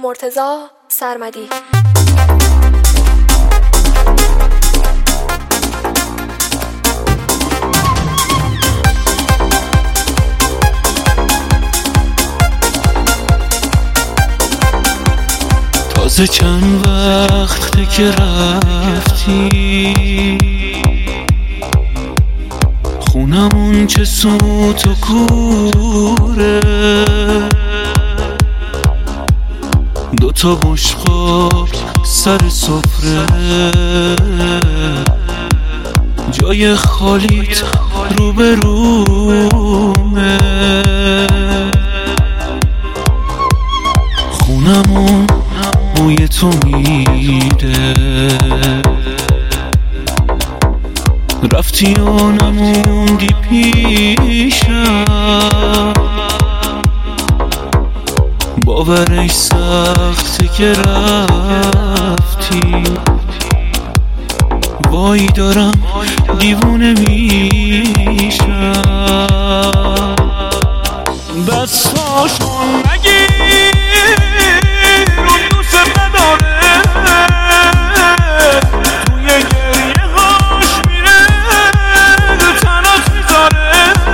مرتضی سرمدی. تازه چند وقته که رفتی، خونمون چه سوت و کوره، دوتا بشقاب سر سفره، جای خالیت روبرومه، خونمون موی تو میده، رفتی و نموندی پیشم، باورش سخته که رفتی، وای دارم دیوونه میشم. دستاشون نگیر اون دوست نداره، توی گریه هاش میره تنات میذاره.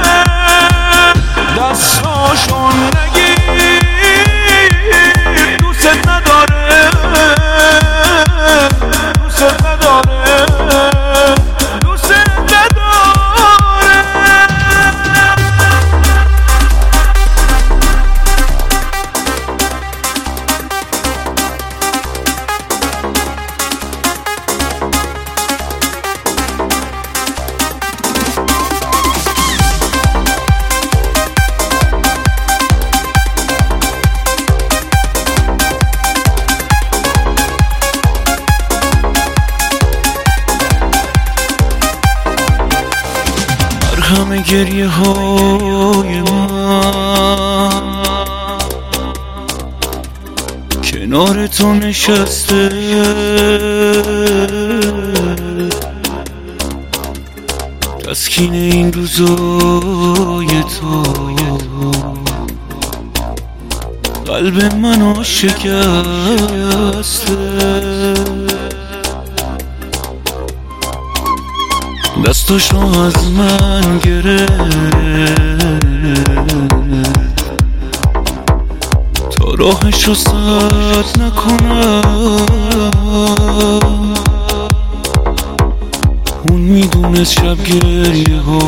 دستاشون نگیر دوست نداره، دوست نداره، دوست نداره. همه گریه های من کنار تو نشسته، تسکین این روزای تو قلب منو شکسته. دستاشو از من گرفت تا راهشو سد نکنم، اون میدونست شب گریه ها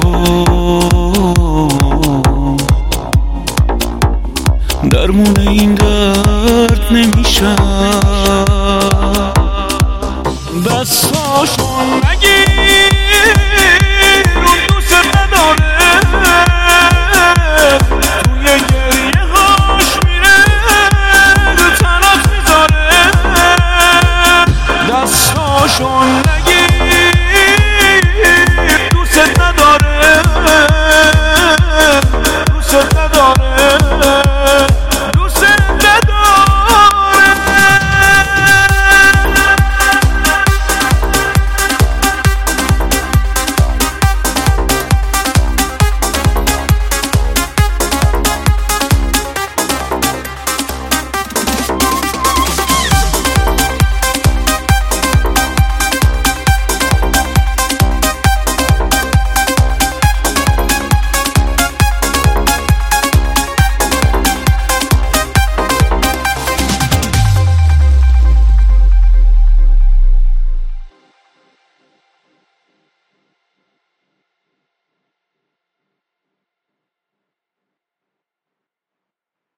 درمون این درد نمیشم. دستاشو نگیر